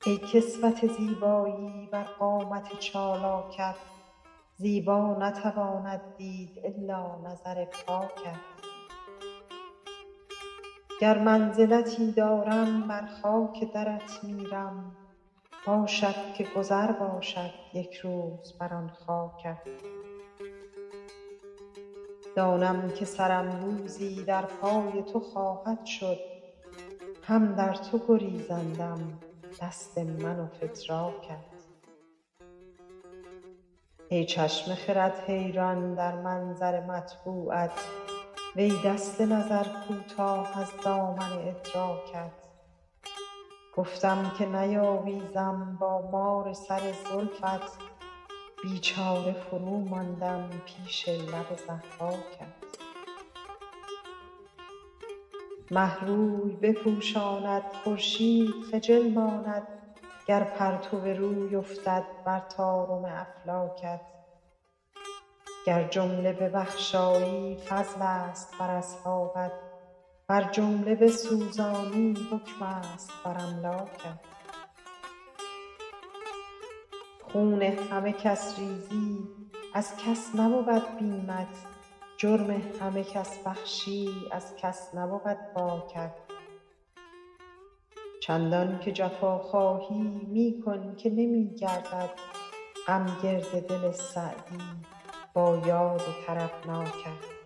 ای کسوت زیبایی بر قامت چالاکت، زیبا نتواند دید الا نظر پاکت. گر منزلتی دارم بر خاک درت میرم، باشد که گذر باشد یک روز بر آن خاکت. دانم که سرم روزی در پای تو خواهد شد، هم در تو گریزندم دست من و فتراکت. ای چشم خرد حیران در منظر مطبوعت، وی دست نظر کوتاه از دامن ادراکت. گفتم که نیاویزم با مار سر زلفت، بیچاره فروماندم پیش لب ضحاکت. مه روی بپوشاند خورشید خجل ماند، گر پرتو روی افتد بر طارم افلاکت. گر جمله ببخشایی فضل است بر اصحابت، ور جمله بسوزانی حکم است بر املاکت. خون همه کس ریزی از کس نبود بیمت، جرم همه کس بخشی از کس نبود باکت. چندان که جفا خواهی می کن که نمی گردد، غم گرد دل سعدی با یاد طربناکت.